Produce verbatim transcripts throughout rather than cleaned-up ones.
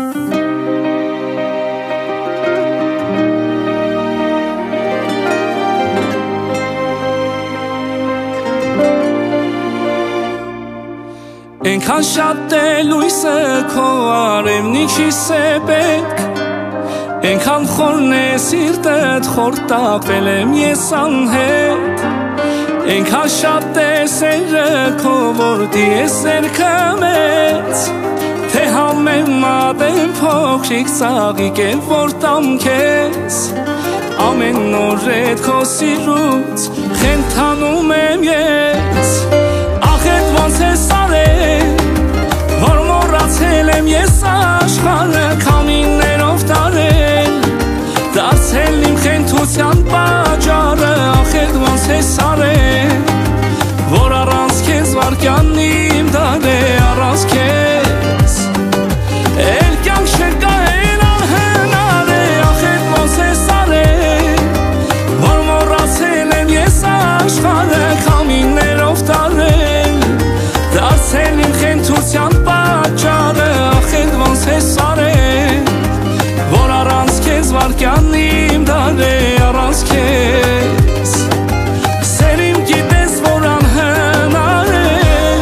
Այնքան շատ է լույսը քո արևնիքի սեպեք, այնքան խորն է սիրտդ, խոր տակվել եմ ես անհետ, այնքան շատ է սերը քո, որ դիես ներքը մեծ, թե համեմատ եմ փոքրիկ ծաղիկ եմ, որ տամ քեզ, ամեն նոր էդ քո սիրուց խենթանում եմ ես, ախ էդ ոնց է սարել, որ մոռացել եմ ես աշխարհը քամիներով տարել, դարձել իմ խենթության պատճառը, ախ էդ ոնց է սարել, որ առանց քեզ վարկյանն իմ դար է, առանց քեզ էլ կյանք չկա, էլ անհնար է, ախ էդ ոնց է սարել, որ մոռացել եմ ես աշխարհը քամիներով տարել, դարձել իմ խենթության պատճառը, ախ էդ ոնց է սարել, որ առանց քեզ վարկյանն իմ դար է, առանց քեզ սեր իմ գիտես, որ անհնար է,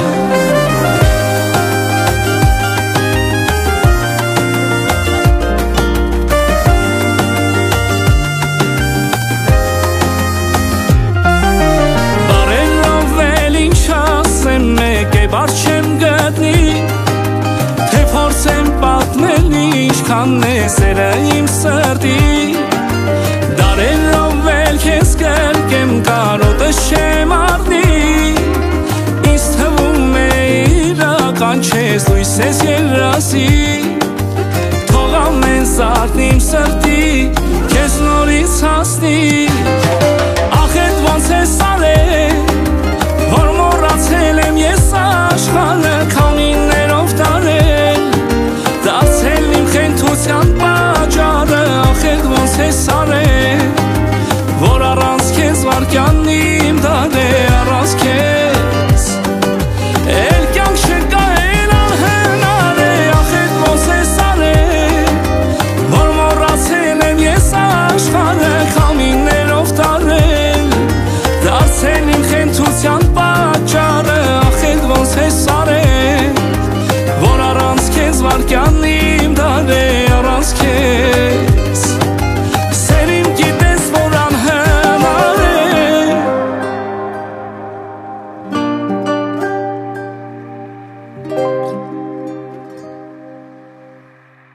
բարելով էլ ինչ ասեմ, մեկ է բար չեմ գտնի, թե փորձեմ պատմել ինչքան է սերը իմ սրտի, դարելով էլ քեզ կրկեմ, կարոտս չեմ առնի, ինձ թվում է իրական չես, լույս ես երասի, թող ամեն զարթն իմ սրտի, քեզ նորից հասնի, ախ էդ ոնց է սա